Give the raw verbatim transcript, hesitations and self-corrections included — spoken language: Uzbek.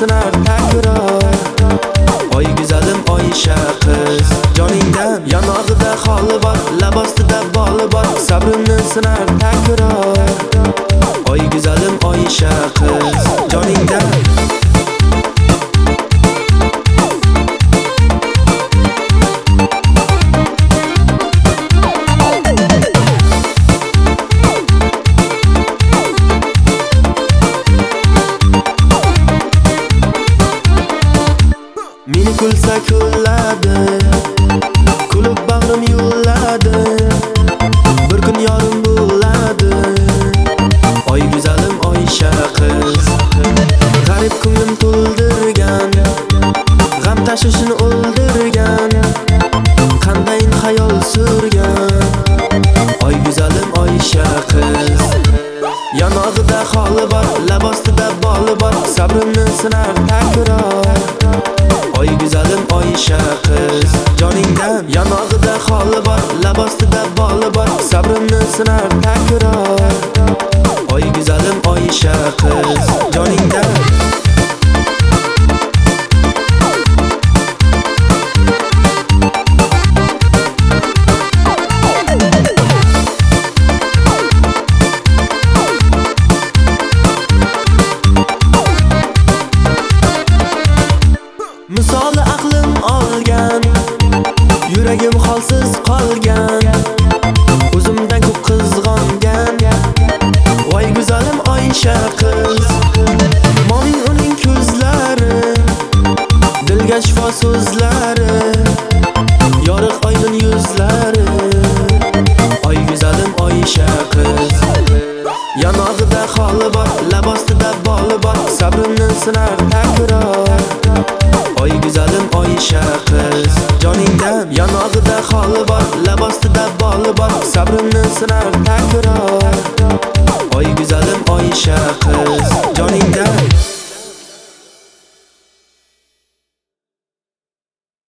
sinar takror. Oy güzelim Oyisha qiz joningdan yonog'ida xoli bor, lab ostida boli bor, sabrimni sinar takror. Oy güzelim Oyisha qiz joningdan meni kulsa kulladi, kulib bag'rim yo'lladi, bir kun yorim bo'ladi. Oy güzelim Oyisha qiz g'arib ko'nglim to'ldirgan, g'am tashvishini o'ldirgan, qandayin xayol surgan. Oy güzelim Oyisha qiz yonog'ida xoli bor, lab ostida boli bor, sabrimni sinar takror. Oy güzelim Oyisha qiz joningdan yonog'ida xoli bor, lab ostida boli bor, sabrimni sinar takror. Oy güzelim Oyisha qiz joningdan misoli aqlim olgan, yuragim holsiz qolgan, o'zimdan ko'p qizg'ongan. Voy güzelim Oyisha qiz moning uning ko'zlari, dilga shifo so'zlari, yoriq oydin yuzlari. Oy güzelim Oyisha qiz yonog'ida xoli bor, lab ostida boli bor, sabrimni sinar takror. Oy güzelim Oyisha qiz joningdan yonog'ida xoli bor, lab ostida boli bor, sabrimni sinar takror. Oy güzelim Oyisha qiz